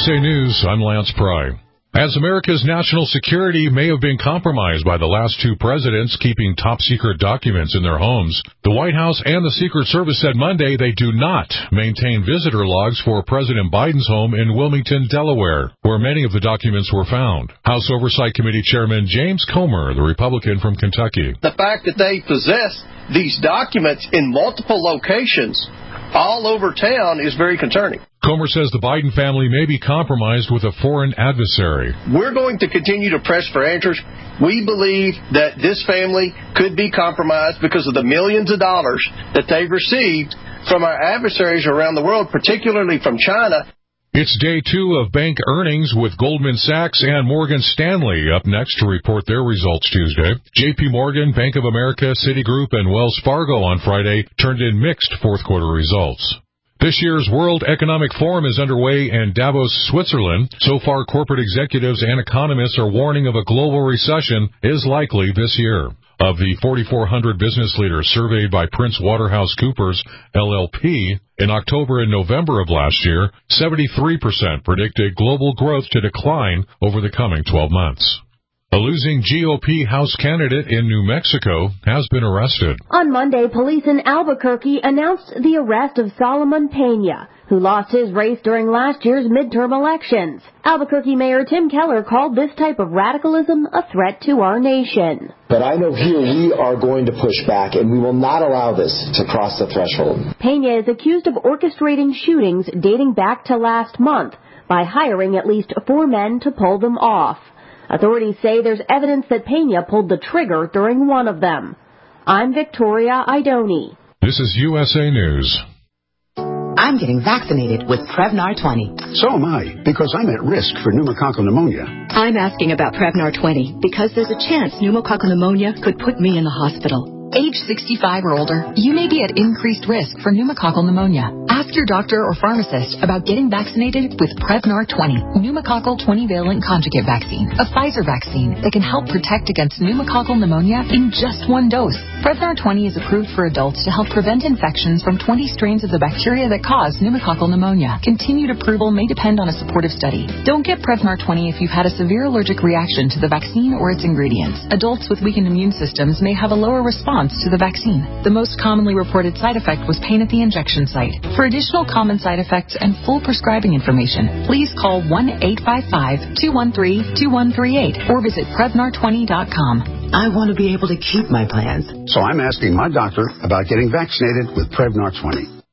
USA News, I'm Lance Pry. As America's national security may have been compromised by the last two presidents keeping top-secret documents in their homes, the White House and the Secret Service said Monday they do not maintain visitor logs for President Biden's home in Wilmington, Delaware, where many of the documents were found. House Oversight Committee Chairman James Comer, the Republican from Kentucky. The fact that they possess these documents in multiple locations all over town is very concerning. Comer says the Biden family may be compromised with a foreign adversary. We're going to continue to press for answers. We believe that this family could be compromised because of the millions of dollars that they've received from our adversaries around the world, particularly from China. It's day 2 of bank earnings with Goldman Sachs and Morgan Stanley up next to report their results Tuesday. J.P. Morgan, Bank of America, Citigroup, and Wells Fargo on Friday turned in mixed fourth-quarter results. This year's World Economic Forum is underway in Davos, Switzerland. So far, corporate executives and economists are warning of a global recession is likely this year. Of the 4,400 business leaders surveyed by Prince Waterhouse Coopers, LLP, in October and November of last year, 73% predicted global growth to decline over the coming 12 months. A losing GOP House candidate in New Mexico has been arrested. On Monday, police in Albuquerque announced the arrest of Solomon Pena, who lost his race during last year's midterm elections. Albuquerque Mayor Tim Keller called this type of radicalism a threat to our nation. But I know here we are going to push back, and we will not allow this to cross the threshold. Pena is accused of orchestrating shootings dating back to last month by hiring at least 4 men to pull them off. Authorities say there's evidence that Pena pulled the trigger during one of them. I'm Victoria Idoni. This is USA News. I'm getting vaccinated with Prevnar 20. So am I, because I'm at risk for pneumococcal pneumonia. I'm asking about Prevnar 20 because there's a chance pneumococcal pneumonia could put me in the hospital. Age 65 or older, you may be at increased risk for pneumococcal pneumonia. Ask your doctor or pharmacist about getting vaccinated with Prevnar 20, pneumococcal 20-valent conjugate vaccine, a Pfizer vaccine that can help protect against pneumococcal pneumonia in just 1 dose. Prevnar 20 is approved for adults to help prevent infections from 20 strains of the bacteria that cause pneumococcal pneumonia. Continued approval may depend on a supportive study. Don't get Prevnar 20 if you've had a severe allergic reaction to the vaccine or its ingredients. Adults with weakened immune systems may have a lower response to the vaccine. The most commonly reported side effect was pain at the injection site. For additional common side effects and full prescribing information, please call 1-855-213-2138 or visit Prevnar20.com. I want to be able to keep my plans. So I'm asking my doctor about getting vaccinated with Prevnar 20.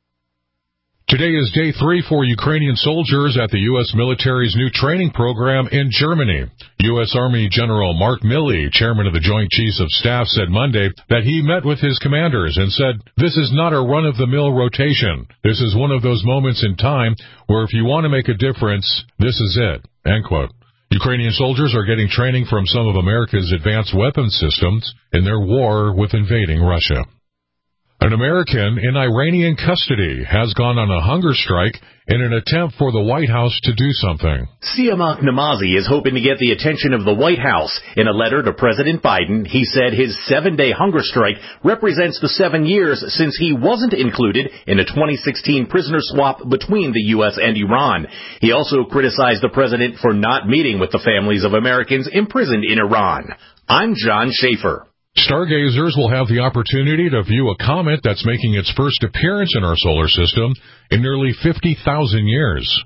Today is day 3 for Ukrainian soldiers at the U.S. military's new training program in Germany. U.S. Army General Mark Milley, chairman of the Joint Chiefs of Staff, said Monday that he met with his commanders and said, "This is not a run-of-the-mill rotation. This is one of those moments in time where if you want to make a difference, this is it." End quote. Ukrainian soldiers are getting training from some of America's advanced weapons systems in their war with invading Russia. An American in Iranian custody has gone on a hunger strike in an attempt for the White House to do something. Siamak Namazi is hoping to get the attention of the White House. In a letter to President Biden, he said his 7-day hunger strike represents the 7 years since he wasn't included in a 2016 prisoner swap between the U.S. and Iran. He also criticized the president for not meeting with the families of Americans imprisoned in Iran. I'm John Schaefer. Stargazers will have the opportunity to view a comet that's making its first appearance in our solar system in nearly 50,000 years.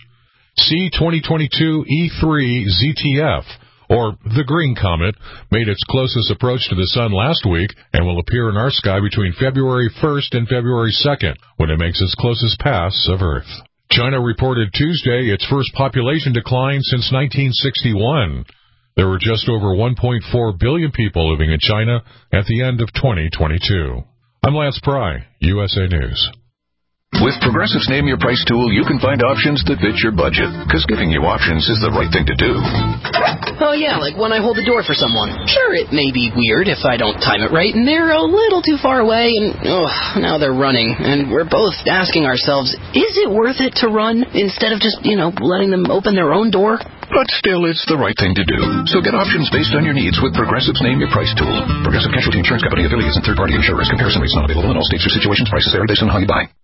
C-2022 E3 ZTF, or the Green Comet, made its closest approach to the sun last week and will appear in our sky between February 1st and February 2nd when it makes its closest pass of Earth. China reported Tuesday its first population decline since 1961. There were just over 1.4 billion people living in China at the end of 2022. I'm Lance Pry, USA News. With Progressive's Name Your Price tool, you can find options that fit your budget, because giving you options is the right thing to do. Oh, yeah, like when I hold the door for someone. Sure, it may be weird if I don't time it right, and they're a little too far away, and now they're running. And we're both asking ourselves, is it worth it to run instead of just, letting them open their own door? But still, it's the right thing to do. So get options based on your needs with Progressive's Name Your Price tool. Progressive Casualty Insurance Company, affiliates, and third-party insurers. Comparison rates not available in all states or situations. Prices vary based on how you buy.